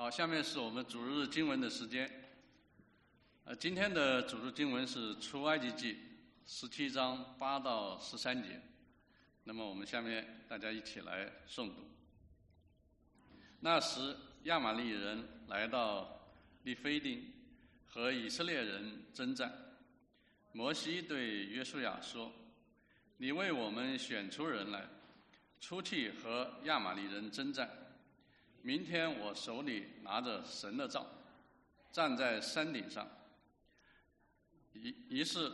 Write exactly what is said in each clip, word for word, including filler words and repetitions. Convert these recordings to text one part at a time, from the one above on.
好，下面是我们主日经文的时间。呃，今天的主日经文是出埃及记十七章八到十三节。那么我们下面大家一起来诵读。那时亚玛力人来到利非丁，和以色列人征战。摩西对约书亚说：“你为我们选出人来，出去和亚玛力人征战。明天我手里拿着神的杖，站在山顶上。”于于是，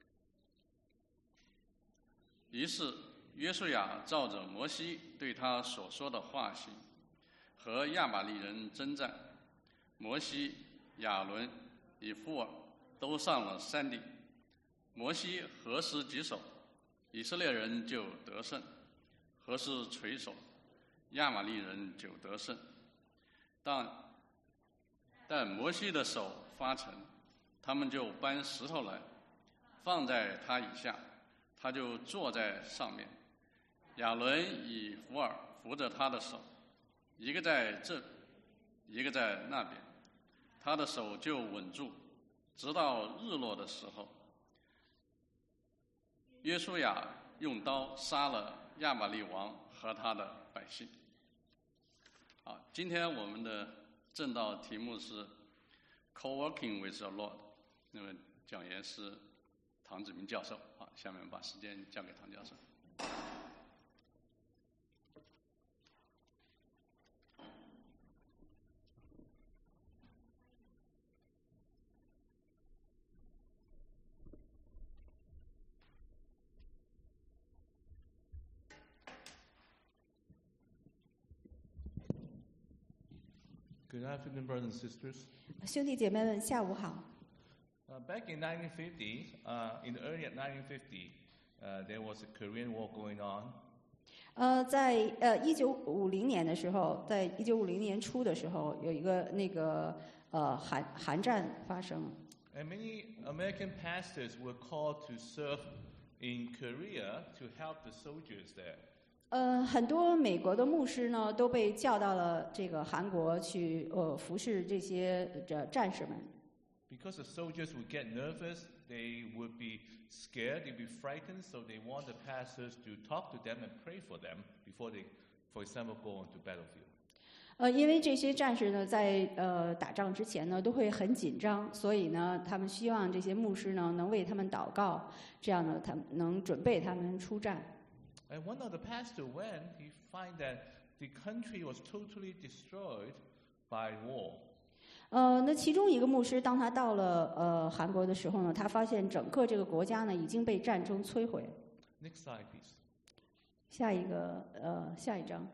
于是约书亚照着摩西对他所说的话行，和亚玛力人征战。摩西、亚伦、以弗尔都上了山顶。摩西何时举手，以色列人就得胜；何时垂手，亚玛力人就得胜。但但摩西的手发沉，他们就搬石头来，放在他以下，他就坐在上面。亚伦以弗尔扶着他的手，一个在这，一个在那边，他的手就稳住，直到日落的时候。约书亚用刀杀了亚玛力王和他的百姓。好，今天我们的正道题目是 Co-working with the Lord， 那么讲员是唐子明教授。好，下面把时间交给唐教授。 Good afternoon, brothers and sisters. 兄弟姐妹们，下午好。 Uh, back in nineteen fifty, uh, in the early nineteen fifty, uh, there was a Korean War going on. 呃，在呃一九五零年的时候，在一九五零年初的时候，有一个那个呃韩韩战发生。 And many American pastors were called to serve in Korea to help the soldiers there. 呃，很多美国的牧师呢都被叫到了这个韩国去，呃，服侍这些这战士们。 Because the soldiers would get nervous, they would be scared, they'd be frightened, so they want the pastors to talk to them and pray for them before they, for example, go onto battlefield. 呃，因为这些战士呢，在呃打仗之前呢，都会很紧张，所以呢，他们希望这些牧师呢能为他们祷告，这样呢，他们能准备他们出战。 And one of the pastors went, he find that the country was totally destroyed by war. 呃，那其中一个牧师，当他到了呃韩国的时候呢，他发现整个这个国家呢已经被战争摧毁。 Next slide, please. 下一个呃下一张。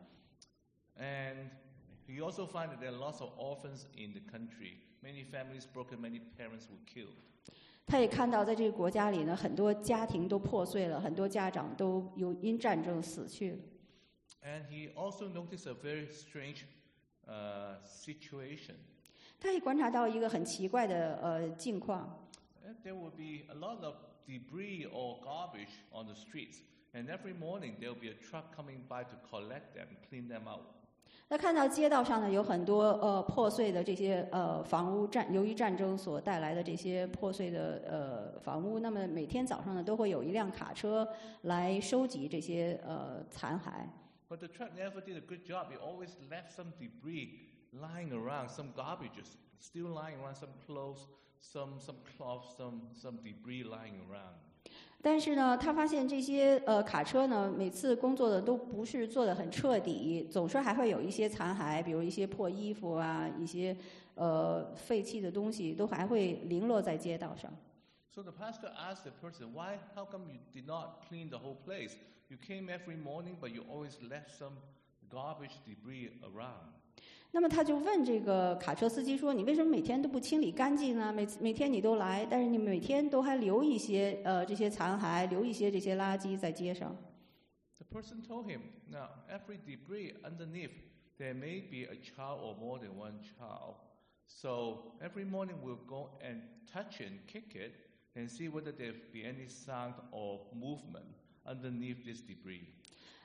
And he also find that there are lots of orphans in the country. Many families broken, many parents were killed. 他也看到，在这个国家里呢，很多家庭都破碎了，很多家长都有因战争死去了。 And he also noticed a very strange uh, situation. 他也观察到一个很奇怪的呃境况。 There would be a lot of debris or garbage on the streets, and every morning there will be a truck coming by to collect them, clean them out. 他看到街道上呢有很多呃破碎的这些呃房屋战，由于战争所带来的这些破碎的呃房屋，那么每天早上呢都会有一辆卡车来收集这些呃残骸。 But the truck never did a good job. It always left some debris lying around, some garbages still lying around, some clothes, some some cloths, some some debris lying around. 但是呢，他发现这些呃卡车呢，每次工作的都不是做得很彻底，总是还会有一些残骸，比如一些破衣服啊，一些呃废弃的东西，都还会零落在街道上。 So the pastor asked the person, "Why? How come you did not clean the whole place? You came every morning, but you always left some garbage debris around." 那么他就问这个卡车司机说：“你为什么每天都不清理干净呢？每每天你都来，但是你每天都还留一些呃这些残骸，留一些这些垃圾在街上。” The person told him, "Now every debris underneath, there may be a child or more than one child. So every morning we'll go and touch it and kick it and see whether there be any sound or movement underneath this debris."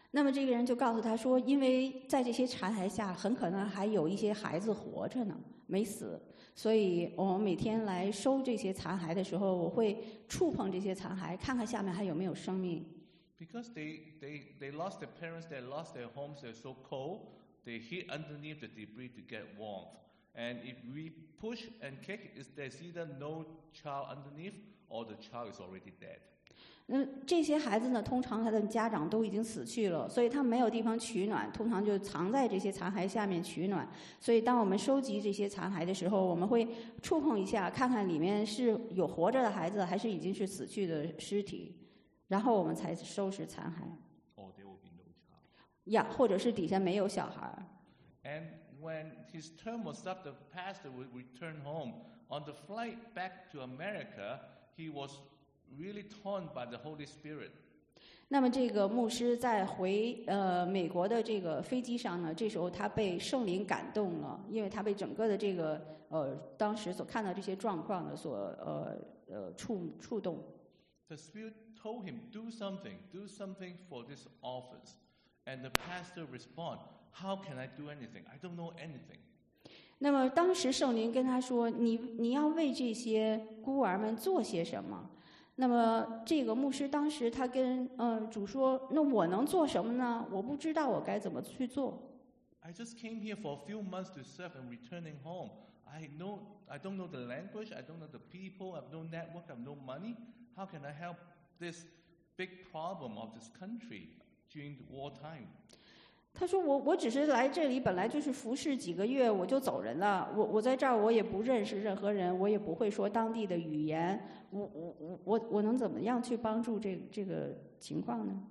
那么这个人就告诉他说，因为在这些残骸下很可能还有一些孩子活着呢，没死，所以我们每天来收这些残骸的时候，我会触碰这些残骸，看看下面还有没有生命。 Because they, they, they lost their parents, they lost their homes, they're so cold, they hid underneath the debris to get warmth. And if we push and kick, there's either no child underneath or the child is already dead. 那这些孩子呢，通常他的家长都已经死去了，所以他没有地方取暖，通常就藏在这些残骸下面取暖。所以当我们收集这些残骸的时候，我们会触碰一下，看看里面是有活着的孩子，还是已经是死去的尸体。然后我们才收拾残骸。 Or there will be no child. 呀，或者是底下没有小孩。 And when his term was up, the pastor would return home. On the flight back to America, he was really torn by the Holy Spirit. 那么这个牧师在回呃美国的这个飞机上呢，这时候他被圣灵感动了，因为他被整个的这个呃当时所看到这些状况的所呃呃触触动。 The Spirit told him, do something, do something for this orphans. And the pastor responded, how can I do anything? I don't know anything. 那么当时圣灵跟他说，你你要为这些孤儿们做些什么？那么这个牧师当时他跟呃主说，那我能做什么呢？我不知道我该怎么去做。 I just came here for a few months to serve and returning home. I know I don't know the language, I don't know the people, I have no network, I have no money. How can I help this big problem of this country during the wartime? 他说我我只是来这里本来就是服侍几个月我就走人了，我我在这儿我也不认识任何人，我也不会说当地的语言，我我我我我能怎么样去帮助这这个情况呢？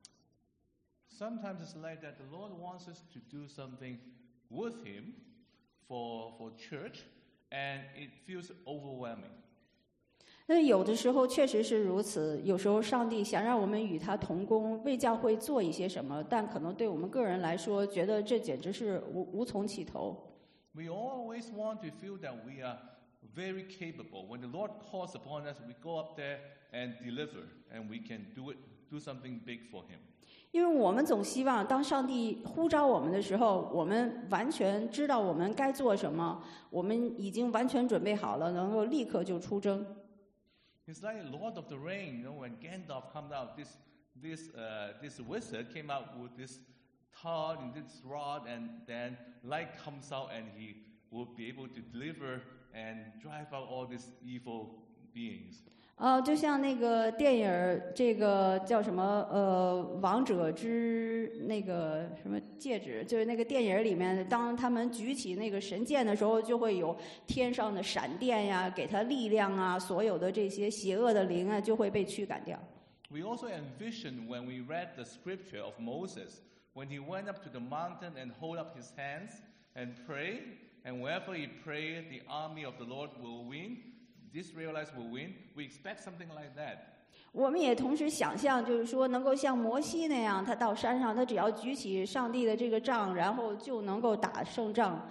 Sometimes it's like that. The Lord wants us to do something with Him for for church, and it feels overwhelming. 那有的时候确实是如此，有时候上帝想让我们与他同工，为教会做一些什么，但可能对我们个人来说，觉得这简直是无无从起头。 We always want to feel that we are very capable. When the Lord calls upon us, we go up there and deliver, and we can do it, do something big for Him. 因为我们总希望，当上帝呼召我们的时候，我们完全知道我们该做什么，我们已经完全准备好了，能够立刻就出征。 It's like Lord of the Ring, you know, when Gandalf comes out, this this uh, this wizard came out with this tar and this rod, and then light comes out, and he will be able to deliver and drive out all these evil beings. 呃，就像那个电影儿，这个叫什么？呃，王者之那个什么戒指，就是那个电影儿里面，当他们举起那个神剑的时候，就会有天上的闪电呀，给他力量啊，所有的这些邪恶的灵啊，就会被驱赶掉。 We also envision when we read the scripture of Moses, when he went up to the mountain and hold up his hands and pray, and wherever he prayed, the army of the Lord will win.The Israelites will win. We expect something like that. 我们也同时想象，就是说，能够像摩西那样，他到山上，他只要举起上帝的这个杖，然后就能够打胜仗。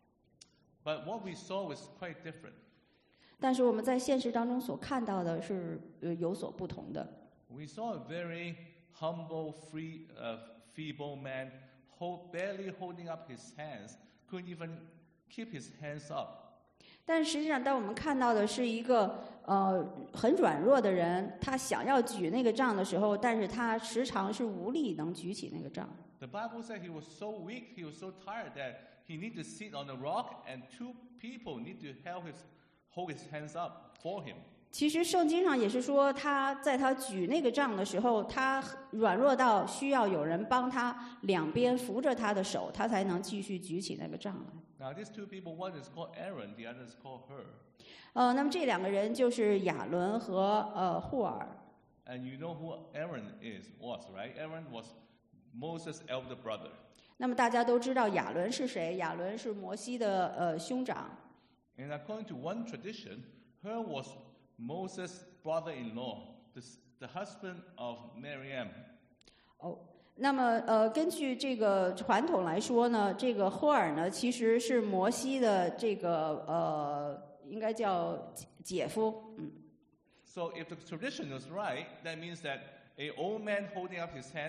But what we saw was quite different. 但是我们在现实当中所看到的是呃有所不同的。 We saw a very humble, free, uh, feeble man, hold, barely holding up his hands, couldn't even keep his hands up. 但实际上，当我们看到的是一个呃很软弱的人，他想要举那个杖的时候，但是他时常是无力能举起那个杖。 The Bible said he was so weak, he was so tired that he need to sit on a rock, and two people need to help his hold his hands up for him. 其实圣经上也是说，他在他举那个杖的时候，他软弱到需要有人帮他两边扶着他的手，他才能继续举起那个杖来。 Now, these two people, one is called Aaron, the other is called Hur. 呃，那么这两个人就是亚伦和呃户尔。 And you know who Aaron is, was, right? Aaron was Moses' elder brother. 那么大家都知道亚伦是谁？亚伦是摩西的呃兄长。 And according to one tradition, Hur was Moses' brother-in-law, the, the husband of Miriam. 哦。那么，呃，根据这个传统来说呢，这个霍尔呢，其实是摩西的这个呃，应该叫姐夫，嗯。 So if the tradition is right, that means that an old man holding up his hands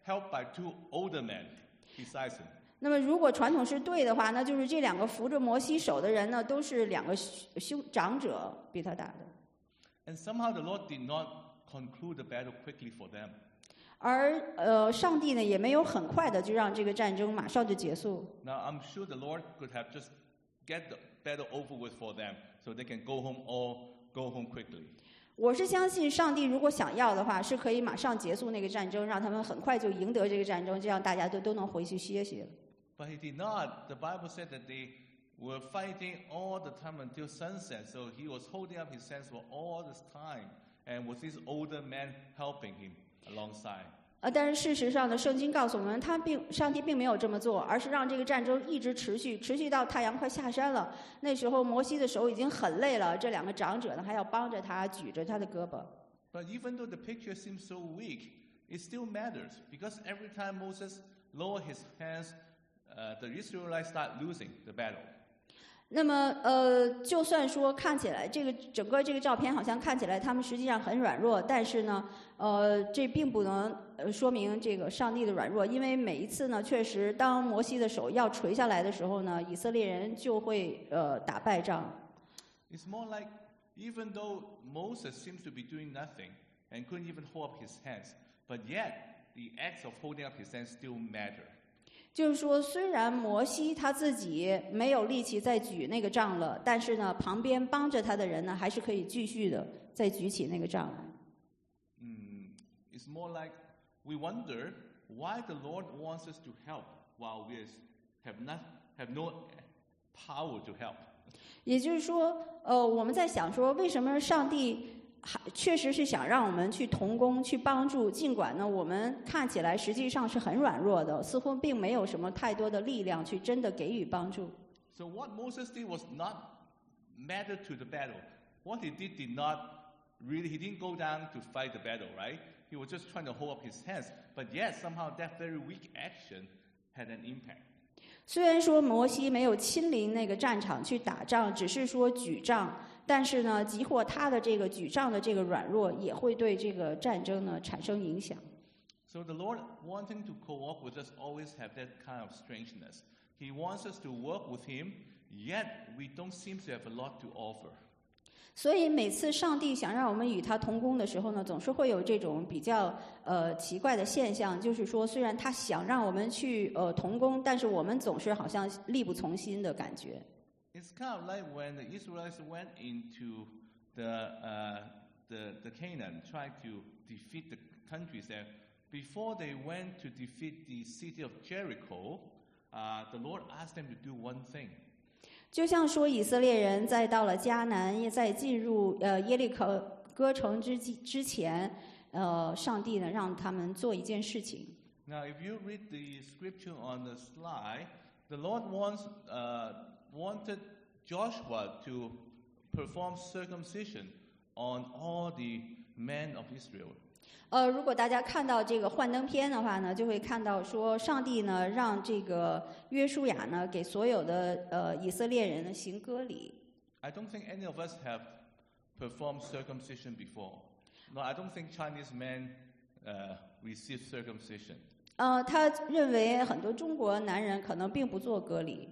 helped by two older men besides him. 那么，如果传统是对的话，那就是这两个扶着摩西手的人呢，都是两个兄长者比他大的。 And somehow the Lord did not conclude the battle quickly for them. 而呃，上帝呢也没有很快的就让这个战争马上就结束。 Now I'm sure the Lord could have just get the battle over with for them, so they can go home or go home quickly. 我是相信上帝如果想要的话，是可以马上结束那个战争，让他们很快就赢得这个战争，这样大家都都能回去歇息了。 But he did not. The Bible said that they were fighting all the time until sunset. So he was holding up his hands for all this time, and was this older man helping him alongside. 呃，但是事实上呢，圣经告诉我们，他并上帝并没有这么做，而是让这个战争一直持续，持续到太阳快下山了。那时候摩西的手已经很累了，这两个长者呢还要帮着他举着他的胳膊。 But even though the picture seems so weak, it still matters because every time Moses lowered his hands, uh, the Israelites start losing the battle. 那么，呃，就算说看起来这个整个这个照片好像看起来他们实际上很软弱，但是呢，呃，这并不能呃说明这个上帝的软弱，因为每一次呢，确实当摩西的手要垂下来的时候呢，以色列人就会呃打败仗。 It's more like even though Moses seems to be doing nothing and couldn't even hold up his hands, but yet the acts of holding up his hands still matter. 就是说，虽然摩西他自己没有力气再举那个杖了，但是呢，旁边帮着他的人呢，还是可以继续的再举起那个杖来。 Mm, it's more like we wonder why the Lord wants us to help while we have not have no power to help. 也就是说，呃，我们在想说，为什么上帝还确实是想让我们去同工、去帮助，尽管呢，我们看起来实际上是很软弱的，似乎并没有什么太多的力量去真的给予帮助。 So what Moses did was not matter to the battle. What he did did not really. He didn't go down to fight the battle, right? He was just trying to hold up his hands. But yet somehow that very weak action had an impact. 虽然说摩西没有亲临那个战场去打仗，只是说举杖，但是呢，即或他的这个举杖的这个软弱，也会对这个战争呢产生影响。 So the Lord, wanting to co-op with us, always have that kind of strangeness. He wants us to work with Him, yet we don't seem to have a lot to offer. 所以每次上帝想让我们与他同工的时候呢，总是会有这种比较呃奇怪的现象，就是说，虽然他想让我们去呃同工，但是我们总是好像力不从心的感觉。 It's kind of like when the Israelites went into the uh, the the Canaan, trying to defeat the countries there. Before they went to defeat the city of Jericho, uh, the Lord asked them to do one thing. 就像说以色列人在到了迦南，也在进入呃耶利可歌城之之前，呃，上帝呢让他们做一件事情。 Now, if you read the scripture on the slide, the Lord wants uh, wanted Joshua to perform circumcision on all the men of Israel. 呃，如果大家看到这个幻灯片的话呢，就会看到说，上帝呢让这个约书亚呢给所有的呃以色列人呢行割礼。 I don't think any of us have performed circumcision before. No, I don't think Chinese men uh, receive circumcision. 呃，他认为很多中国男人可能并不做割礼。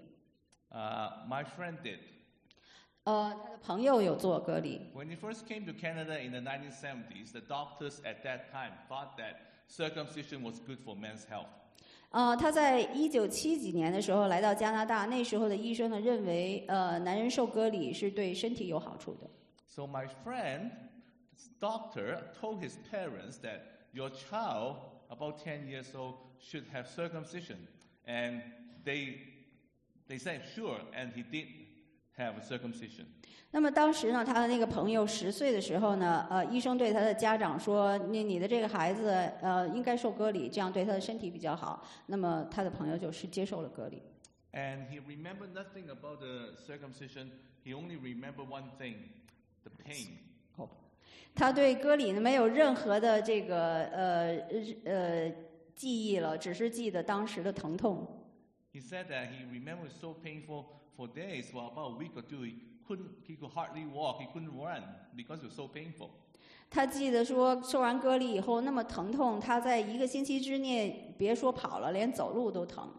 Uh, my friend did. 呃，他的朋友有做割礼。 When he first came to Canada in the nineteen seventies, the doctors at that time thought that circumcision was good for men's health. 呃，他在一九七几年的时候来到加拿大，那时候的医生呢认为，呃，男人受割礼是对身体有好处的。 So my friend, doctor, told his parents that your child, about ten years old, should have circumcision, and they they said sure, and he did have a circumcision. 那么当时呢，他的那个朋友十岁的时候呢，呃，医生对他的家长说：“你你的这个孩子，呃，应该受割礼，这样对他的身体比较好。”那么他的朋友就是接受了割礼。 And he remembered nothing about the circumcision. He only remembered one thing, the pain. 哦，他对割礼呢没有任何的这个呃呃记忆了，只是记得当时的疼痛。 He said that he remembered so painful for days. For about a week or two, he couldn't, he could hardly walk. He couldn't run because it was so painful. 他记得说受完割礼以后那么疼痛，他在一个星期之内别说跑了，连走路都疼。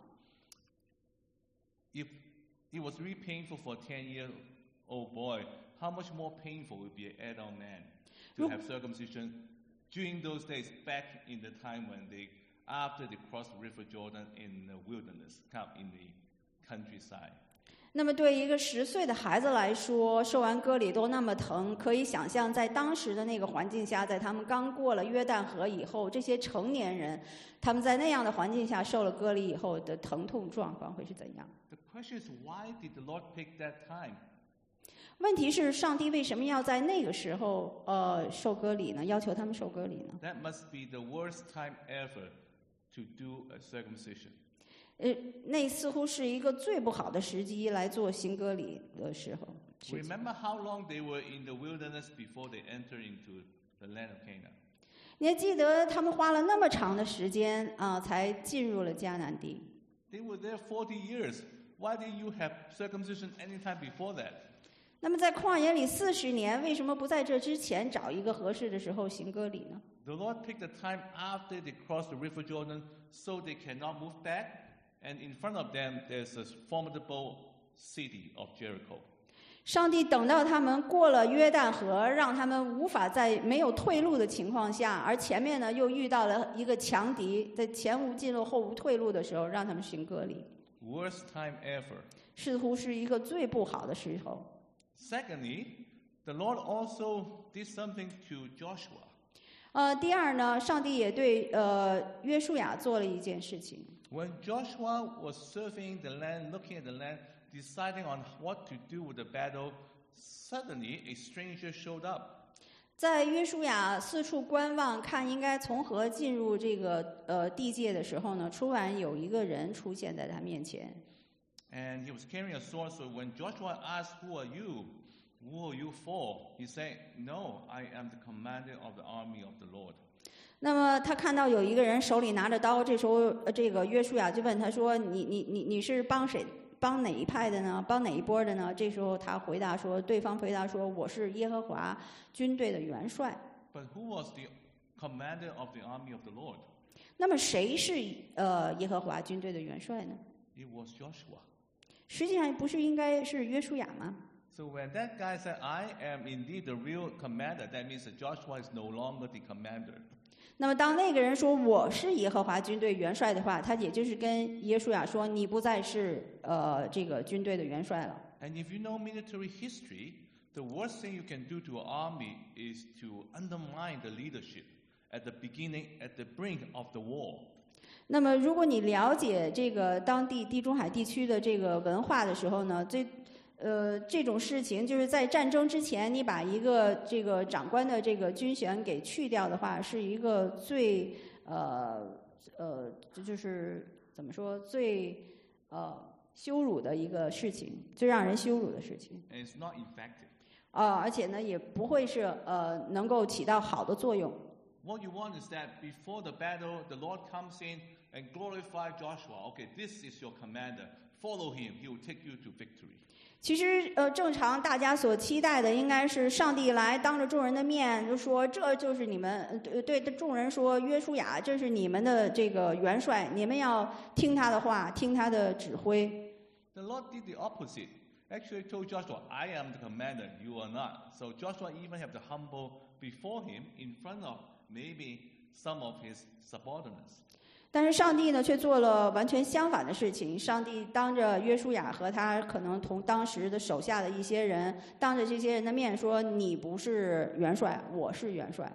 If it was really painful for a ten-year-old boy, how much more painful would be an adult man to have circumcision during those days back in the time when they, after they crossed the River Jordan in the wilderness, kind of in the countryside. 那么对一个十岁的孩子来说，受完割礼都那么疼，可以想象在当时的那个环境下，在他们刚过了约旦河以后，这些成年人，他们在那样的环境下受了割礼以后的疼痛状况会是怎样？ The question is, why did the Lord pick that time? 问题是，上帝为什么要在那个时候呃受割礼呢？要求他们受割礼呢？ That must be the worst time ever to do a circumcision. 呃，那似乎是一个最不好的时机来做行割礼的时候。 Remember how long they were in the wilderness before they entered into the land of Canaan? 你还记得他们花了那么长的时间啊、呃，才进入了迦南地？ They were there forty years. Why didn't you have circumcision any time before that? 那么在旷野里四十年，为什么不在这之前找一个合适的时候行割礼呢？ The Lord picked the time after they crossed the River Jordan so they cannot move back. And in front of them, there's a formidable city of Jericho. 上帝等到他们过了约旦河，让他们无法在没有退路的情况下，而前面呢又遇到了一个强敌，在前无进路后无退路的时候，让他们行割礼。 Worst time ever. 似乎是一个最不好的时候。 Secondly, the Lord also did something to Joshua. 呃，第二呢，上帝也对呃约书亚做了一件事情。 When Joshua was surveying the land, looking at the land, deciding on what to do with the battle, suddenly a stranger showed up. 在约书亚四处观望，看应该从何进入这个呃地界的时候呢，突然有一个人出现在他面前。 And he was carrying a sword, so when Joshua asked, "Who are you? Who are you for?" He said, "No, I am the commander of the army of the Lord." 那么他看到有一个人手里拿着刀，这时候呃这个约书亚就问他说：“你你你你是帮谁？帮哪一派的呢？帮哪一波的呢？”这时候他回答说：“对方回答说，我是耶和华军队的元帅。” But who was the commander of the army of the Lord? 那么谁是呃耶和华军队的元帅呢？ It was Joshua. 实际上不是应该是约书亚吗？ So when that guy said, "I am indeed the real commander," that means that Joshua is no longer the commander. 那么当那个人说我是耶和华军队元帅的话，他也就是跟耶书亚说你不再是呃这个军队的元帅了。 And if you know military history, the worst thing you can do to an army is to undermine the leadership at the beginning, at the brink of the war. 那么如果你了解这个当地地中海地区的这个文化的时候呢，最呃，这种事情就是在战争之前，你把一个这个长官的这个军衔给去掉的话，是一个最呃呃，就是怎么说最呃羞辱的一个事情，最让人羞辱的事情。 And it's not effective. 啊、而且呢，也不会是呃能够起到好的作用。 What you want is that before the battle, the Lord comes in and glorify Joshua. Okay, this is your commander. Follow him. He will take you to victory. 其实，呃，正常大家所期待的应该是上帝来当着众人的面就说，这就是你们呃对对众人说，约书亚，这是你们的这个元帅，你们要听他的话，听他的指挥。 The Lord did the opposite. Actually told Joshua, "I am the commander. You are not." So Joshua even had to humble before him in front of maybe some of his subordinates. 但是上帝呢，却做了完全相反的事情。上帝当着约书亚和他可能同当时的手下的一些人，当着这些人的面说：“你不是元帅，我是元帅。”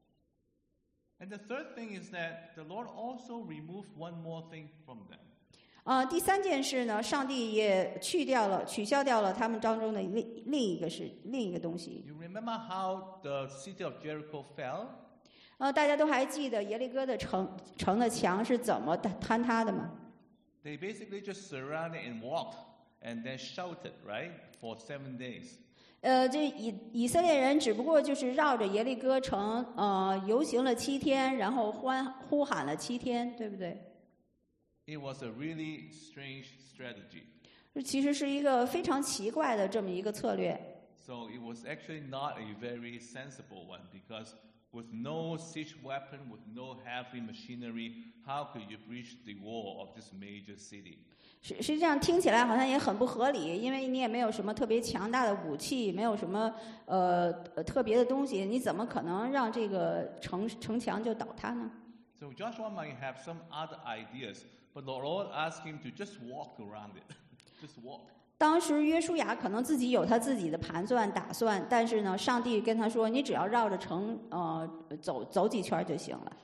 And the third thing is that the Lord also removed one more thing from them. 呃，第三件事呢，上帝也去掉了、取消掉了他们当中的另另一个事、另一个东西。 You remember how the city of Jericho fell? 呃，大家都还记得耶利哥的城城的墙是怎么坍塌的吗？ They basically just surrounded and walked and then shouted, right, for seven days. 呃，这以以色列人只不过就是绕着耶利哥城呃游行了七天，然后欢呼喊了七天，对不对？ It was a really strange strategy. 这其实是一个非常奇怪的这么一个策略。 So it was actually not a very sensible one because with no siege weapon, with no heavy machinery, how could you breach the wall of this major city? 实实际上听起来好像也很不合理，因为你也没有什么特别强大的武器，没有什么呃特别的东西，你怎么可能让这个城城墙就倒塌呢？ So Joshua might have some other ideas, but the Lord asked him to just walk around it, just walk. 当时约书亚可能自己有他自己的盘算打算，但是呢，上帝跟他说：“你只要绕着城呃走走几圈就行了。”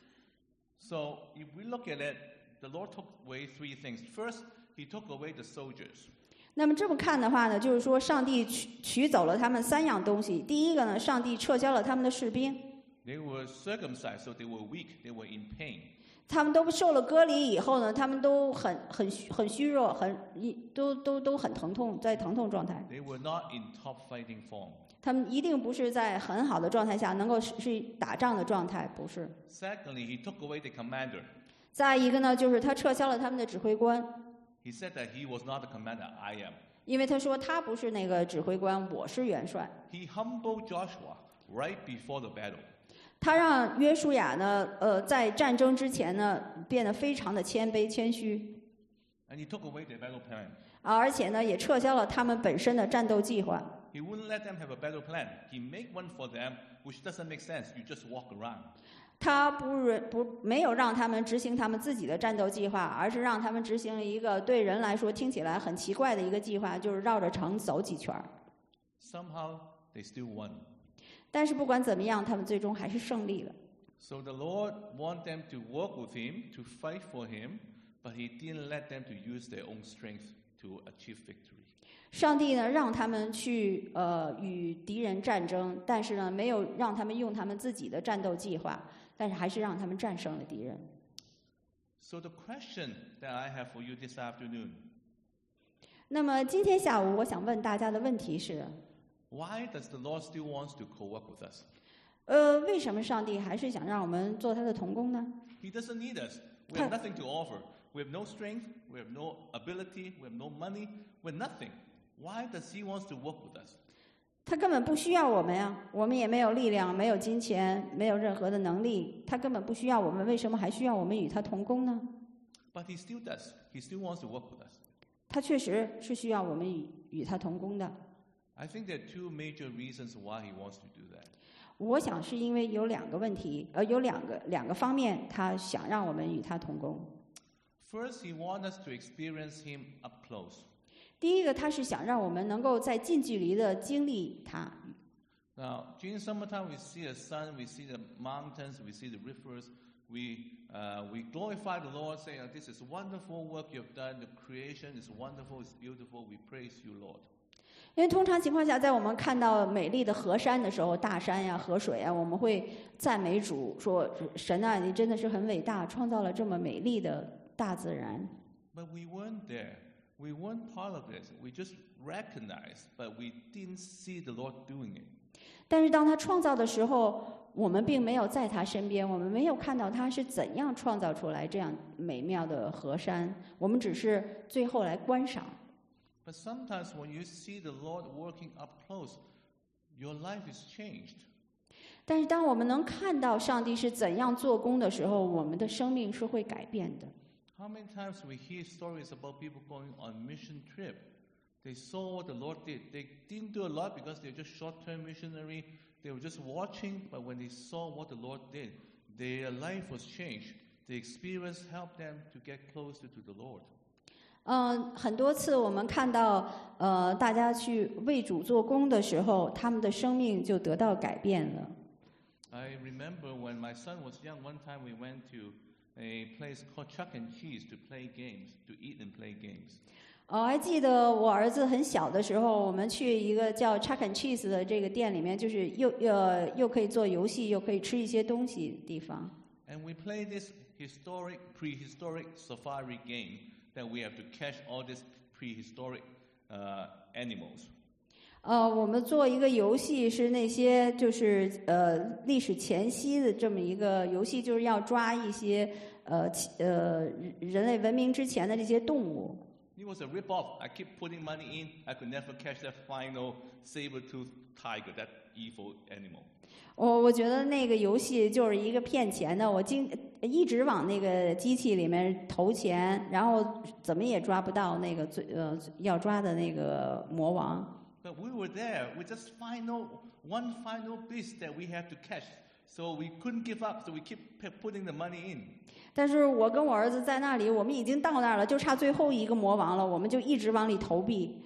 So if we look at it, the Lord took away three things. First, He took away the soldiers. 那么这么看的话呢，就是说上帝取取走了他们三样东西。第一个呢，上帝撤销了他们的士兵， They were circumcised, so they were weak. They were in pain. 他们都受了割礼以后呢，他们都很很很虚弱，很一都都都很疼痛，在疼痛状态。 They were not in top fighting form. 他们一定不是在很好的状态下能够是是打仗的状态，不是。 Secondly, He took away the commander. 再一个呢，就是他撤销了他们的指挥官， He said that He was not the commander, I am. 因为他说他不是那个指挥官，我是元帅。 He humbled Joshua right before the battle. 他让约书亚呢，呃，在战争之前呢，变得非常的谦卑谦虚， And He took away their battle plan. 啊，而且呢，也撤销了他们本身的战斗计划。 He wouldn't let them have a battle plan. He made one for them, which doesn't make sense. You just walk around. 他不是不没有让他们执行他们自己的战斗计划，而是让他们执行了一个对人来说听起来很奇怪的一个计划，就是绕着城走几圈儿。 Somehow, they still won. 但是不管怎么样，他们最终还是胜利了。 So the Lord wanted them to work with Him, to fight for Him, but He didn't let them to use their own strength to achieve victory. 上帝呢，让他们去呃与敌人战争，但是呢，没有让他们用他们自己的战斗计划，但是还是让他们战胜了敌人。 So the question that I have for you this afternoon, 那么今天下午，我想问大家的问题是： why does the Lord still want to co-work with us? 呃，为什么上帝还是想让我们做他的同工呢？ He doesn't need us. We have nothing to offer. We have no strength. We have no ability. We have no money. We're nothing. Why does He want to work with us? 他根本不需要我们呀，我们也没有力量，没有金钱，没有任何的能力，他根本不需要我们，为什么还需要我们与他同工呢？ But He still does. He still wants to work with us. 他确实是需要我们与与他同工的。 I think there are two major reasons why He wants to do that. 我想是因为有两个问题，呃，有两个两个方面，他想让我们与他同工。 First, He wants us to experience Him up close. 第一个，他是想让我们能够在近距离的经历他。 Now, during summertime, we see the sun, we see the mountains, we see the rivers. We uh, we glorify the Lord, saying, oh, "This is wonderful work you have done. The creation is wonderful, it's beautiful. We praise you, Lord." 因为通常情况下，在我们看到美丽的河山的时候，大山呀、河水啊，我们会赞美主，说：“神啊，你真的是很伟大，创造了这么美丽的大自然。” But we weren't there. We weren't part of this. We just recognized, but we didn't see the Lord doing it. 但是当他创造的时候，我们并没有在他身边，我们没有看到他是怎样创造出来这样美妙的河山，我们只是最后来观赏。 But sometimes when you see the Lord working up close, your life is changed. 但是当我们能看到上帝是怎样做工的时候，我们的生命是会改变的。 How many times we hear stories about people going on mission trip? They saw what the Lord did. They didn't do a lot because they're just short-term missionary. They were just watching, but when they saw what the Lord did, their life was changed. The experience helped them to get closer to the Lord. 嗯，很多次我们看到，呃，大家去为主做工的时候，他们的生命就得到改变了。 I remember when my son was young, one time we went to a place called Chuck and Cheese to play games, to eat and play games. 我还记得我儿子很小的时候，我们去一个叫 Chuck and Cheese 的这个店里面，就是又又又可以做游戏，又可以吃一些东西的地方。 And we played this historic, prehistoric safari game that we have to catch all these prehistoric uh, animals. 呃，我们做一个游戏，是那些就是呃历史前夕的这么一个游戏，就是要抓一些呃其呃人类文明之前的这些动物。 It was a rip-off. I keep putting money in. I could never catch that final saber-toothed tiger, that evil animal. 我我觉得那个游戏就是一个骗钱的，我经一直往那个机器里面投钱，然后怎么也抓不到那个最呃要抓的那个魔王。 But we were there. We just final one final beast that we have to catch. So we couldn't give up. So we keep putting the money in. 但是我跟我儿子在那里，我们已经到那儿了，就差最后一个魔王了，我们就一直往里投币。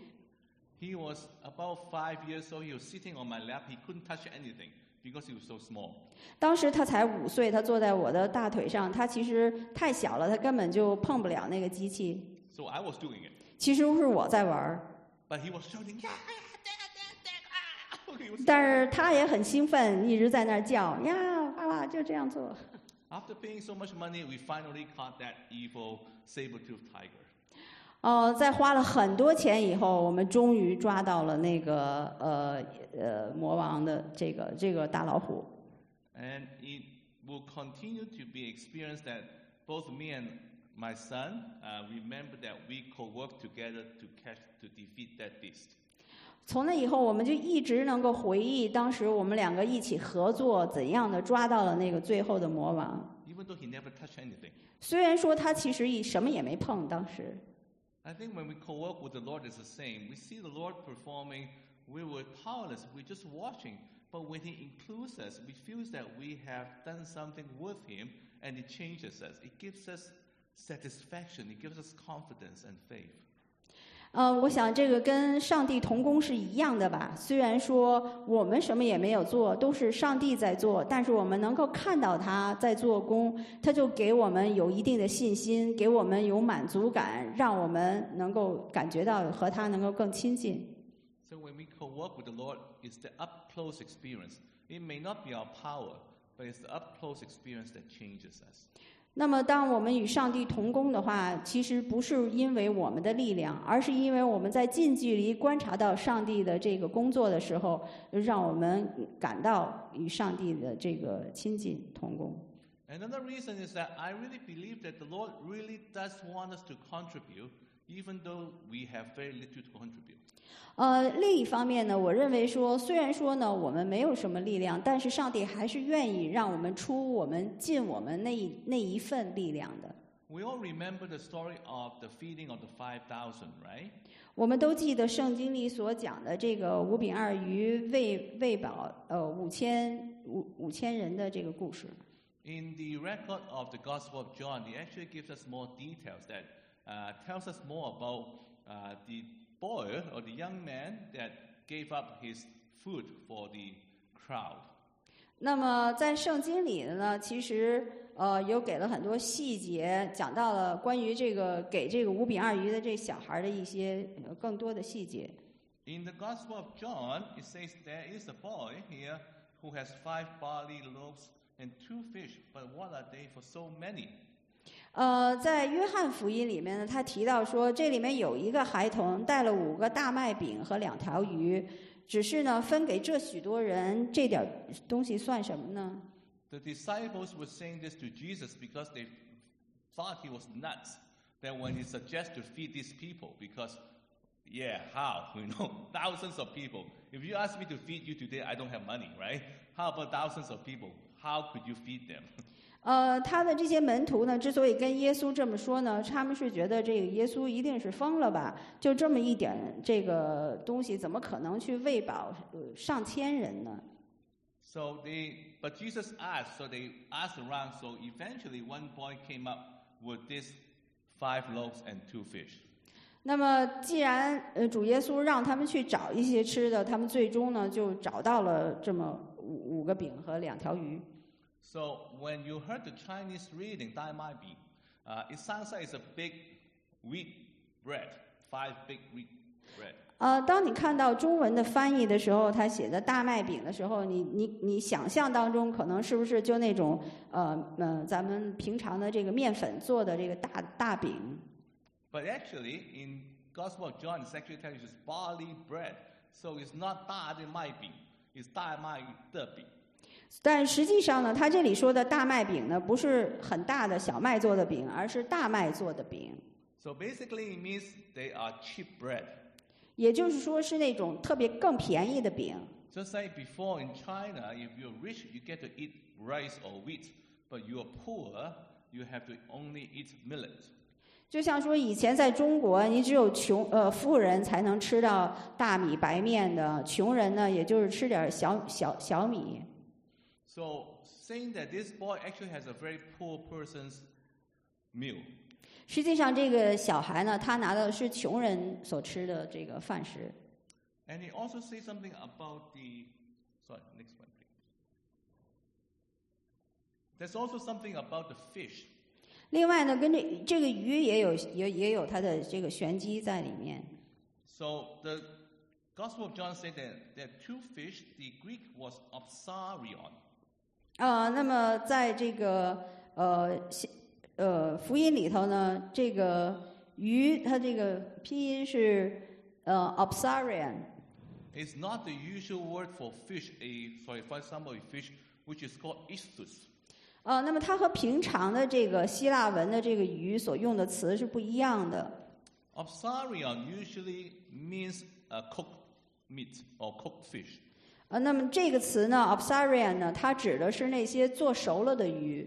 He was about five years old. He was sitting on my lap. He couldn't touch anything because he was so small. 当时他才五岁，他坐在我的大腿上，他其实太小了，他根本就碰不了那个机器。 So I was doing it. 其实是我在玩。 But he was shouting, yeah, yeah, dad, dad, dad, ah! He was 但是他也很兴奋，一直在那儿叫呀，爸爸就这样做。 After paying so much money, we finally caught that evil saber-toothed tiger. 哦，在花了很多钱以后，我们终于抓到了那个呃呃魔王的这个这个大老虎。 And it will continue to be experienced that both me and my son uh, remember that we co-work together to catch to defeat that beast. 从那以后，我们就一直能够回忆当时我们两个一起合作，怎样的抓到了那个最后的魔王。 Even though he never touched anything. 虽然说他其实什么也没碰，当时。 I think when we co-work with the Lord, it's the same. We see the Lord performing. We were powerless. We're just watching. But when He includes us, we feel that we have done something with Him, and it changes us. It gives us satisfaction. It gives us confidence and faith. 呃，我想这个跟上帝同工是一样的吧。虽然说我们什么也没有做，都是上帝在做，但是我们能够看到他在做工，他就给我们有一定的信心，给我们有满足感，让我们能够感觉到和他能够更亲近。 So when we co-work with the Lord, it's the up-close experience. It may not be our power, but it's the up-close experience that changes us. 那么当我们与上帝同工的话，其实不是因为我们的力量，而是因为我们在近距离观察到上帝的这个工作的时候，让我们感到与上帝的这个亲近同工。 Another reason is that I really believe that the Lord really does want us to contribute, even though we have very little to contribute. 呃，另一方面呢，我认为说，虽然说呢，我们没有什么力量，但是上帝还是愿意让我们出我们尽我们那一那一份力量的。 We all remember the story of the feeding of the five thousand, right? 我们都记得圣经里所讲的这个五饼二鱼喂喂饱呃五千五五千人的这个故事。 In the record of the Gospel of John, it actually gives us more details that uh, tells us more about uh, the boy or the young man that gave up his food for the crowd. 那么在圣经里呢，其实呃有给了很多细节，讲到了关于这个给这个五饼二鱼的这小孩的一些呃更多的细节。 In the Gospel of John, it says there is a boy here who has five barley loaves and two fish, but what are they for so many? 呃，在约翰福音里面呢，他提到说，这里面有一个孩童带了五个大麦饼和两条鱼，只是呢分给这许多人，这点东西算什么呢？ The disciples were saying this to Jesus because they thought he was nuts. That when he suggests to feed these people, because yeah, how? You know, thousands of people. If you ask me to feed you today, I don't have money, right? How about thousands of people? How could you feed them? 呃，他的这些门徒呢，之所以跟耶稣这么说呢，他们是觉得这个耶稣一定是疯了吧？就这么一点这个东西，怎么可能去喂饱呃上千人呢？ So they, but Jesus asked, so they asked around. So eventually, one boy came up with this five loaves and two fish. 那么，既然呃主耶稣让他们去找一些吃的，他们最终呢就找到了这么五五个饼和两条鱼。 So when you heard the Chinese reading, Dai Mai Bi, uh, it sounds like it's a big wheat bread, five big wheat bread. 呃，当你看到中文的翻译的时候，他写的大麦饼的时候，你你你想象当中可能是不是就那种呃呃咱们平常的这个面粉做的这个大大饼？ But actually, in Gospel of John, it's actually telling you it's barley bread. So it's not Da De Mai Bi, it's Da Mai De Bi. 但实际上呢，他这里说的大麦饼呢，不是很大的小麦做的饼，而是大麦做的饼。 So basically, it means they are cheap bread. 也就是说是那种特别更便宜的饼。 Just like before in China, if you're rich, you get to eat rice or wheat. But you're poor, you have to only eat millet. 就像说以前在中国，你只有穷呃富人才能吃到大米白面的，穷人呢也就是吃点小小小米。 So saying that this boy actually has a very poor person's meal. 实际上，这个小孩呢，他拿的是穷人所吃的这个饭食。 And he also says something about the. Sorry, next one, please. There's also something about the fish. 另外呢，跟这这个鱼也有也也有它的这个玄机在里面。 So the Gospel of John said that there are two fish. The Greek was opsarion. 啊、呃，那么在这个呃呃福音里头呢，这个鱼它这个拼音是呃 opsarion。 It's not the usual word for fish. A sorry, for example, a fish which is called ichthus. 呃，那么它和平常的这个希腊文的这个鱼所用的词是不一样的。 Opsarion usually means a cooked meat or cooked fish. 呃，那么这个词呢 ，opsarion 呢，它指的是那些做熟了的鱼。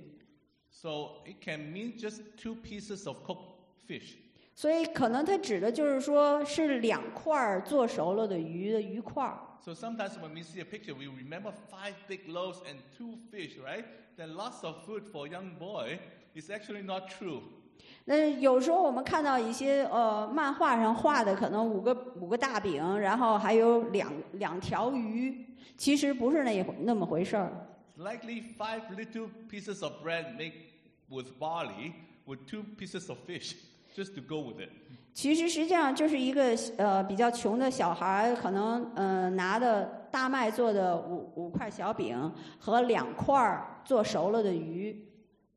So it can mean just two pieces of cooked fish. 所以可能它指的就是说是两块做熟了的鱼的鱼块。 So sometimes when we see a picture, we remember five big loaves and two fish, right? Then lots of food for a young boy is actually not true. 那有时候我们看到一些呃漫画上画的，可能五个五个大饼，然后还有两两条鱼，其实不是那那么回事儿。 Likely five little pieces of bread made with barley with two pieces of fish, just to go with it. 其实实际上就是一个呃比较穷的小孩，可能呃拿的大麦做的五五块小饼和两块做熟了的鱼，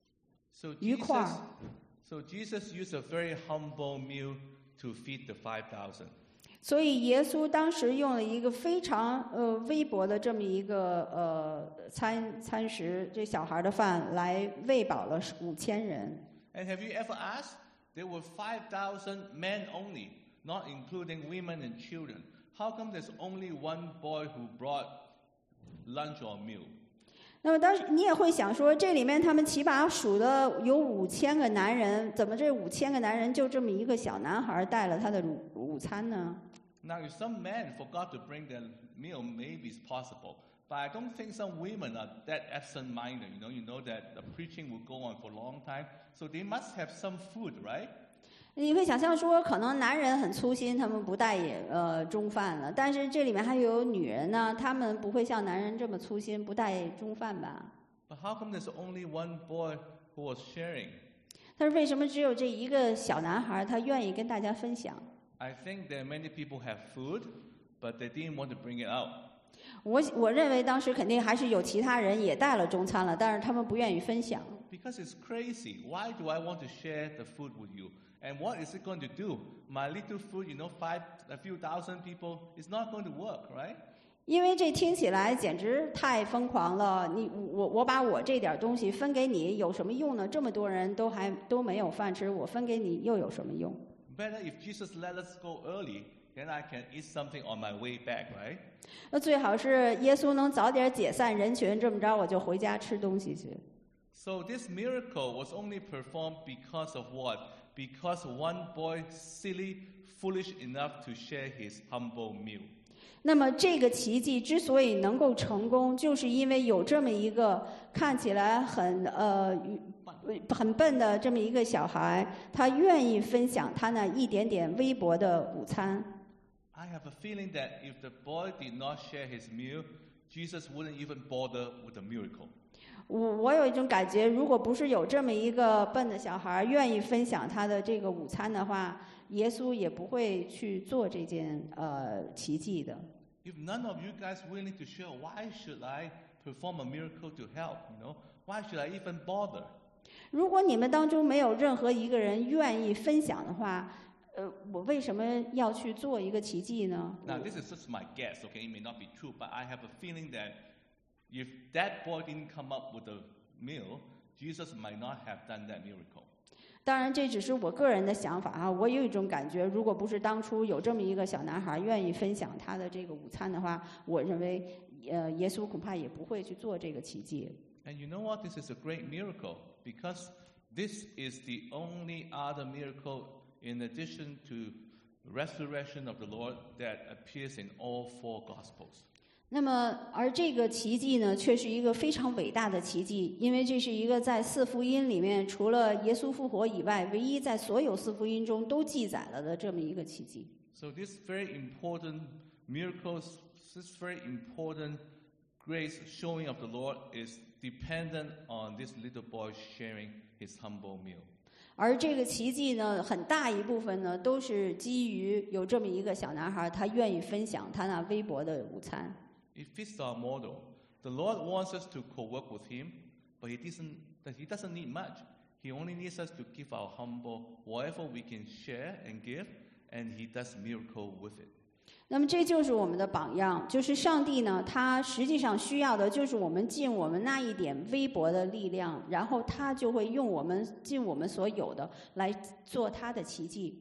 So 鱼块。 Jesus, so Jesus used a very humble meal to feed the five thousand. 所以耶稣当时用了一个非常呃微薄的这么一个呃餐餐食，这小孩的饭来喂饱了五千人。 And have you ever asked? There were five thousand men only, not including women and children. How come there's only one boy who brought lunch or meal? 那么当时你也会想说，这里面他们起码数的有五千个男人，怎么这五千个男人就这么一个小男孩带了他的午午餐呢？ Now, if some men forgot to bring their meal, maybe it's possible. But I don't think some women are that absent-minded. You know, you know that the preaching will go on for a long time, so they must have some food, right? 你会想象说，可能男人很粗心，他们不带也呃中饭了。但是这里面还有女人呢，她们不会像男人这么粗心，不带中饭吧？ But how come there's only one boy who was sharing? 但是为什么只有这一个小男孩，他愿意跟大家分享？ I think that many people have food, but they didn't want to bring it out. 我我认为当时肯定还是有其他人也带了中餐了，但是他们不愿意分享。 Because it's crazy. Why do I want to share the food with you? And what is it going to do? My little food, you know, five, a few thousand people, it's not going to work, right? 因为这听起来简直太疯狂了。你我我把我这点东西分给你，有什么用呢？这么多人都还都没有饭吃，我分给你又有什么用？ Better if Jesus let us go early, then I can eat something on my way back, right? 那最好是耶稣能早点解散人群，这么着我就回家吃东西去。 So this miracle was only performed because of what? Because one boy, silly, foolish enough to share his humble meal. 那么这个奇迹之所以能够成功，就是因为有这么一个看起来很呃很笨的这么一个小孩，他愿意分享他那一点点微薄的午餐。 I have a feeling that if the boy did not share his meal, Jesus wouldn't even bother with the miracle. 我我有一种感觉，如果不是有这么一个笨的小孩愿意分享他的这个午餐的话，耶稣也不会去做这件呃奇迹的。 If none of you guys willing to share, why should I perform a miracle to help? You know, why should I even bother? 如果你们当中没有任何一个人愿意分享的话，呃，我为什么要去做一个奇迹呢？ Now, this is just my guess, okay? It may not be true, but I have a feeling that if that boy didn't come up with a meal, Jesus might not have done that miracle. 当然，这只是我个人的想法啊。我有一种感觉，如果不是当初有这么一个小男孩愿意分享他的这个午餐的话，我认为，呃，耶稣恐怕也不会去做这个奇迹。 And you know what? This is a great miracle because this is the only other miracle in addition to resurrection of the Lord that appears in all four Gospels. 那么，而这个奇迹呢，却是一个非常伟大的奇迹，因为这是一个在四福音里面，除了耶稣复活以外，唯一在所有四福音中都记载了的这么一个奇迹。 So this very important miracles, this very important grace showing of the Lord is dependent on this little boy sharing his humble meal. 而这个奇迹呢，很大一部分呢，都是基于有这么一个小男孩，他愿意分享他那微薄的午餐。 It fits our model. The Lord wants us to co-work with Him, but He doesn't. He doesn't need much. He only needs us to give our humble whatever we can share and give, and He does miracle with it. 那么这就是我们的榜样，就是上帝呢，他实际上需要的就是我们尽我们那一点微薄的力量，然后他就会用我们尽我们所有的来做他的奇迹。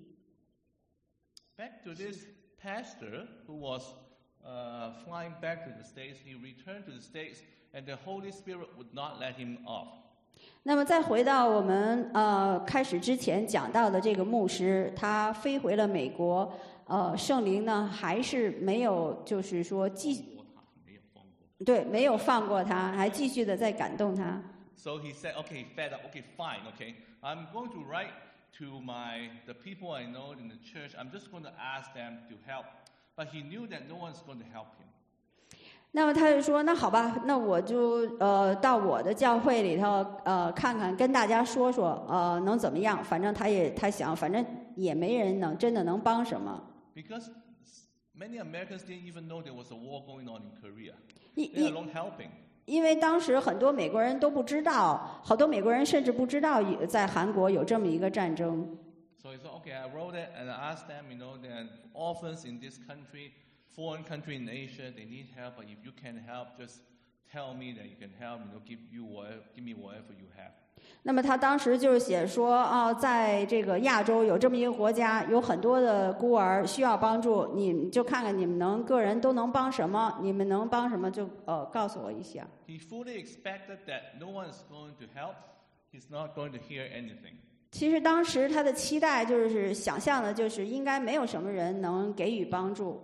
Back to this pastor who was uh, flying back to the States, he returned to the States, and the Holy Spirit would not let him off. 那么再回到我们呃开始之前讲到的这个牧师，他飞回了美国。呃，圣灵呢还是没有，就是说继，对，没有放过他，还继续的在感动他。 So he said, "Okay, fed up. Okay, fine. Okay, I'm going to write to my the people I know in the church. I'm just going to ask them to help." But he knew that no one's going to help him. 那么他就说：“那好吧，那我就呃到我的教会里头呃看看，跟大家说说，呃能怎么样？反正他也他想，反正也没人能真的能帮什么。” Because many Americans didn't even know there was a war going on in Korea. 因 They are alone helping. 因为当时很多美国人都不知道，好多美国人甚至不知道在韩国有这么一个战争。 So he said, "Okay, I wrote it and I asked them. You know, there are orphans in this country, foreign country in Asia. They need help. But if you can help, just tell me that you can help. You know, give you whatever, give me whatever you have." 那么他当时就是写说啊，在这个亚洲有这么一个国家，有很多的孤儿需要帮助，你就看看你们能个人都能帮什么，你们能帮什么就呃告诉我一下。 He fully expected that no one is going to help. He's not going to hear anything. 其实当时他的期待就是想象的，就是应该没有什么人能给予帮助。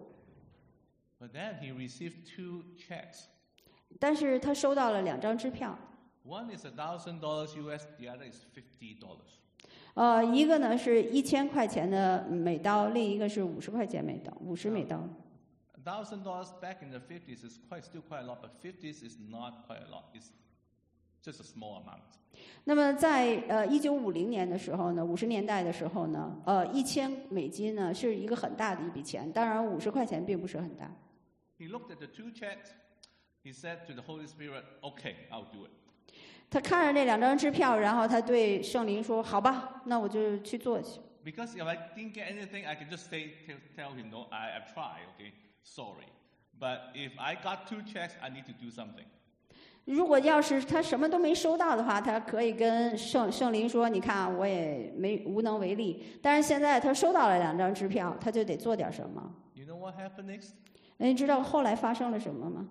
But then he received two checks. 但是他收到了两张支票。 One is a thousand dollars U S, the other is fifty dollars. 呃，一个呢是一千块钱的美刀，另一个是五十块钱美刀，五十美刀。 A thousand dollars back in the fifties is quite still quite a lot, but fifties is not quite a lot. It's just a small amount. 那么在呃一九五零年的时候呢，五十年代的时候呢，呃一千美金呢是一个很大的一笔钱，当然五十块钱并不是很大。 He looked at the two checks. He said to the Holy Spirit, "Okay, I'll do it." 他看着这两张支票，然后他对圣灵说：“好吧，那我就去做去。” Because if I didn't get anything, I can just say, tell, tell him, "No, I, I've tried. Okay, sorry." But if I got two checks, I need to do something. 如果要是他什么都没收到的话，他可以跟圣圣灵说：“你看，我也没无能为力。”但是现在他收到了两张支票，他就得做点什么。 You know what happened next? 你知道后来发生了什么吗？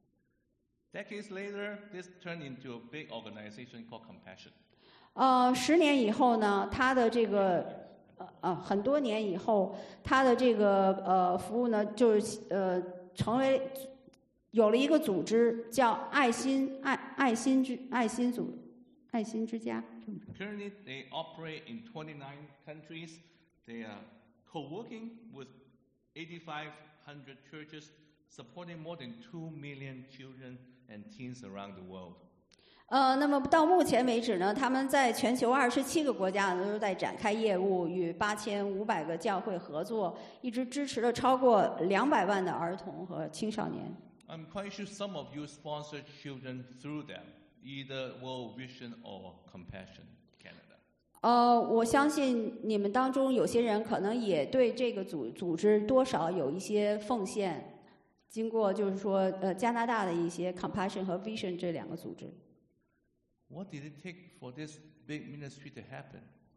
Decades later, this turned into a big organization called Compassion. 呃，十年以后呢，他的这个呃呃很多年以后，他的这个呃服务呢，就是呃成为有了一个组织，叫爱心爱爱心之爱心组爱心之家。 Currently, they operate in twenty-nine countries. They are co-working with eighty-five hundred churches, supporting more than two million children and teens around the world. 呃，那么到目前为止呢，他们在全球二十七个国家呢都在展开业务，与八千五百个教会合作，一直支持了超过两百万的儿童和青少年。 I'm quite sure some of you sponsored children through them, either World Vision or Compassion Canada. 呃，我相信你们当中有些人可能也对这个组组织多少有一些奉献。经过就是说，呃，加拿大的一些 Compassion 和 Vision 这两个组织。 What did it take for this big ministry to happen?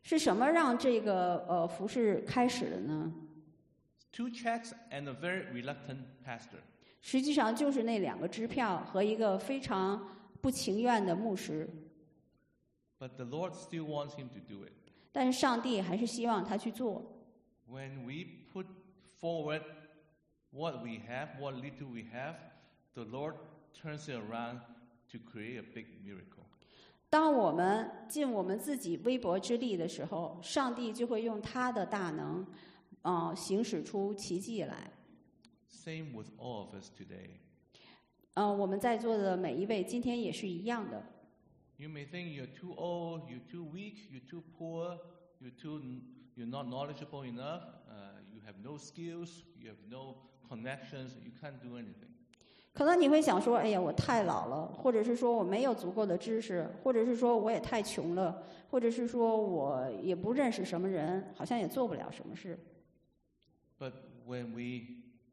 是什么让这个呃服事开始的呢？ Two checks and a very reluctant pastor. 实际上就是那两个支票和一个非常不情愿的牧师。 But the Lord still wants him to do it. 但是上帝还是希望他去做。 When we put forward what we have, what little we have, the Lord turns it around to create a big miracle. 当我们尽我们自己微薄之力的时候，上帝就会用他的大能，啊、呃，行使出奇迹来。 Same with all of us today. 呃，我们在座的每一位今天也是一样的。 You may think you're too old, you're too weak, you're too poor, you're too, you're not knowledgeable enough, uh, you have no skills, you have no connections, you can't do anything. 可能你会想说，哎呀，我太老了，或者是说我没有足够的知识，或者是说我也太穷了，或者是说我也不认识什么人，好像也做不了什么事。 But when we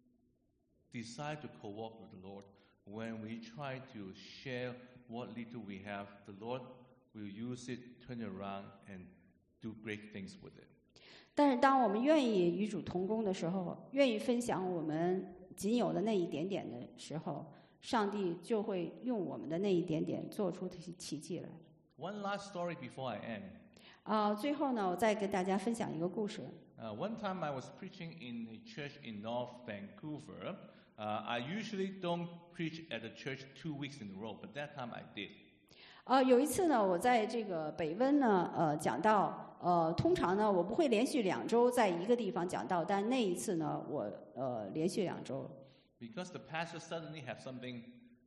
decide to co-work with the Lord, when we try to share what little we have, the Lord will use it, turn it around, and do great things with it. 但是当我们愿意与主同工的时候，愿意分享我们仅有的那一点点的时候，上帝就会用我们的那一点点做出奇迹来。 One last story before I end. 啊、最后呢，我再跟大家分享一个故事。 Uh, one time I was preaching in a church in North Vancouver. Uh, I usually don't preach at the church two weeks in a row, but that time I did. 呃，有一次呢，我在这个北温呢，呃，讲道，呃，通常呢，我不会连续两周在一个地方讲道，但那一次呢，我呃连续两周。 Because the pastor suddenly had something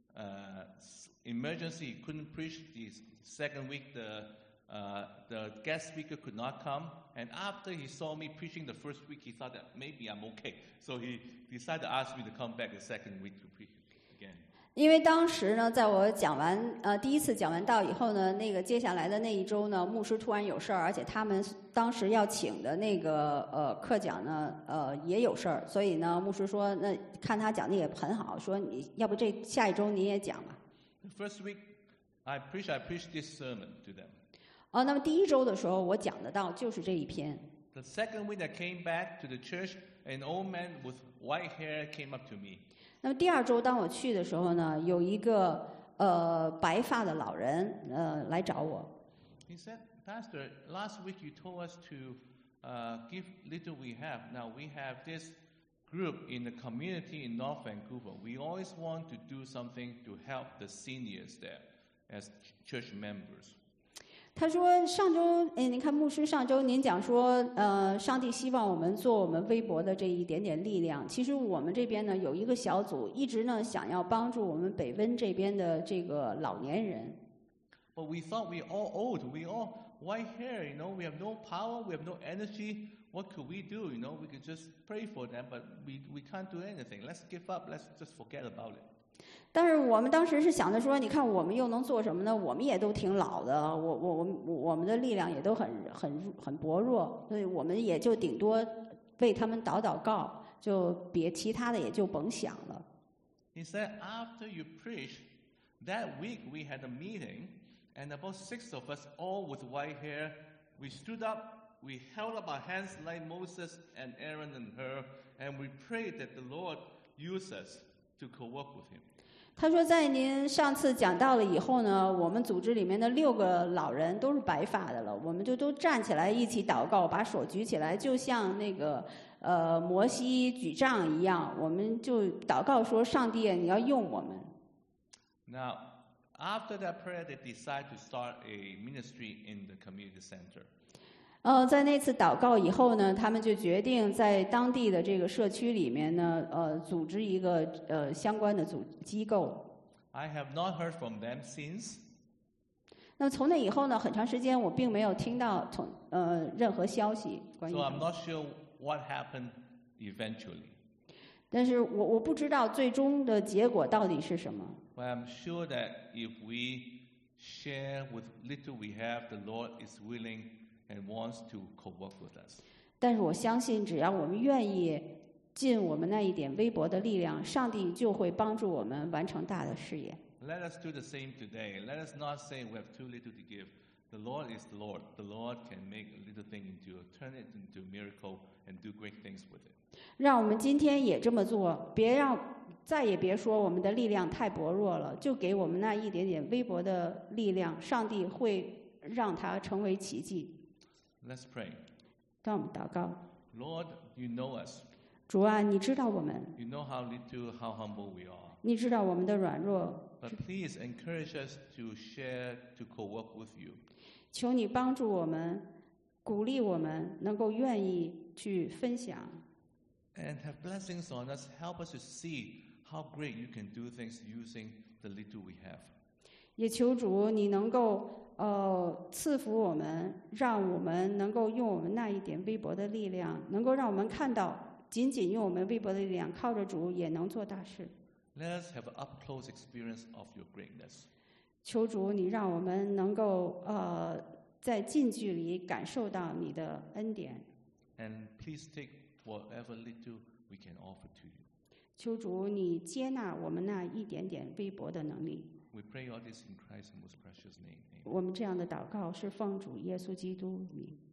uh, emergency, he couldn't preach. The second week, the uh, the guest speaker could not come, and after he saw me preaching the first week, he thought that maybe I'm okay. So he decided to ask me to come back the second week to preach again. 因为当时呢，在我讲完呃第一次讲完道以后呢，那个接下来的那一周呢，牧师突然有事儿，而且他们当时要请的那个呃课讲呢，呃也有事儿，所以呢，牧师说，那看他讲的也很好，说你要不这下一周你也讲吧。 The first week I preached, I preached this sermon to them. 哦，那么第一周的时候，我讲的道就是这一篇。 The second week I came back to the church, an old man with white hair came up to me. 那么第二周当我去的时候呢，有一个呃白发的老人呃来找我。 He said, Pastor, last week you told us to uh, give little we have. Now we have this group in the community in North Vancouver. We always want to do something to help the seniors there as ch- church members. 他说：“上周，哎，您看牧师上周您讲说，呃，上帝希望我们做我们微薄的这一点点力量。其实我们这边呢有一个小组，一直呢想要帮助我们北温这边的这个老年人。 But we thought we all old. We all white hair, you know. We have no power. We have no energy. What could we do? You know, we could just pray for them, but we we can't do anything. Let's give up. Let's just forget about it. 但是我们当时是想着说，你看我们又能做什么呢？我们也都挺老的，我我我们我们的力量也都很很很薄弱，所以我们也就顶多为他们祷祷告，就别其他的也就甭想了。 He said, after you preached, that week we had a meeting, and about six of us, all with white hair, we stood up, we held up our hands like Moses and Aaron and Hur, and we prayed that the Lord use us to co-work with him. 他说，在您上次讲到了以后呢，我们组织里面的六个老人都是白发的了，我们就都站起来一起祷告，把手举起来，就像那个呃摩西举杖一样，我们就祷告说：“上帝，你要用我们。” Now, after that prayer, they decided to start a ministry in the community center. 呃，在那次祷告以后呢，他们就决定在当地的这个社区里面呢，呃，组织一个呃相关的组机构。 I have not heard from them since. 那么从那以后呢，很长时间我并没有听到从呃任何消息关于 So 他 I'm 们。 not sure what happened eventually. 但是我我不知道最终的结果到底是什么。 But I'm sure that if we share with little we have, the Lord is willing and wants to co-work with us. 但是我相信，只要我们愿意尽我们那一点微薄的力量，上帝就会帮助我们完成大的事业。 Let us do the same today. Let us not say we have too little to give The Lord is the Lord. The Lord can make a little thing into a, turn it into a miracle and do great things with it. 让我们今天也这么做，别让再也别说我们的力量太薄弱了，就给我们那一点点微薄的力量，上帝会让它成为奇迹。 Let's pray. 让我们祷告。 Lord, you know us. 主啊，你知道我们， You know how little, how humble we are. 你知道我们的软弱， But please encourage us to share, to co-work with you. 求你帮助我们，鼓励我们，能够愿意去分享。 And have blessings on us. Help us to see how great you can do things using the little we have. 也求主你能够呃赐福我们，让我们能够用我们那一点微薄的力量，能够让我们看到，仅仅用我们微薄的力量，靠着主也能做大事。 Let us have an up-close experience of your greatness. 求主你让我们能够呃在近距离感受到你的恩典。 And please take whatever little we can offer to you. 求主你接纳我们那一点点微薄的能力。 We pray all this in Christ's most precious name. Amen. 我们这样的祷告是奉主耶稣基督名。